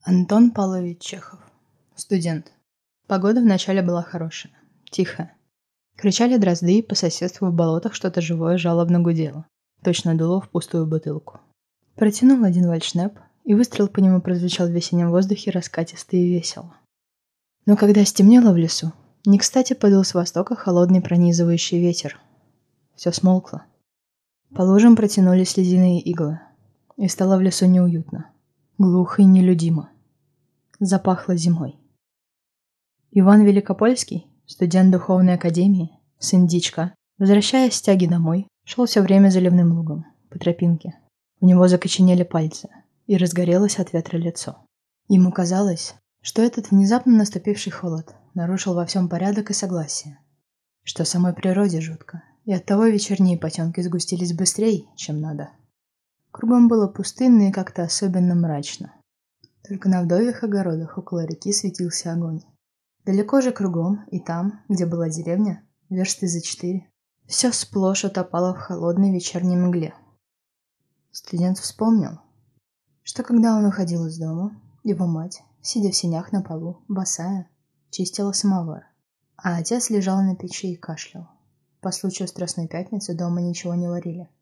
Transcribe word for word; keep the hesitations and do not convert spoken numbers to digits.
Антон Павлович Чехов. Студент. Погода вначале была хорошая, тихая. Кричали дрозды, по соседству в болотах что-то живое жалобно гудело. Точно дуло в пустую бутылку. Протянул один вальшнеп, и выстрел по нему прозвучал в весеннем воздухе раскатисто и весело. Но когда стемнело в лесу, не кстати подул с востока холодный пронизывающий ветер. Все смолкло. По лужам протянулись слезяные иглы, и стало в лесу неуютно, глухо и нелюдимо. Запахло зимой. Иван Великопольский, студент духовной академии, сын дичка, возвращаясь с тяги домой, шел все время заливным лугом, по тропинке. У него закоченели пальцы, и разгорелось от ветра лицо. Ему казалось, что этот внезапно наступивший холод нарушил во всем порядок и согласие, что самой природе жутко, и оттого вечерние потемки сгустились быстрее, чем надо. Кругом было пустынно и как-то особенно мрачно. Только на вдовьих огородах около реки светился огонь. Далеко же кругом, и там, где была деревня, версты за четыре, все сплошь утопало в холодной вечерней мгле. Студент вспомнил, что когда он уходил из дома, его мать, сидя в сенях на полу, босая, чистила самовар, а отец лежал на печи и кашлял. По случаю Страстной Пятницы дома ничего не варили.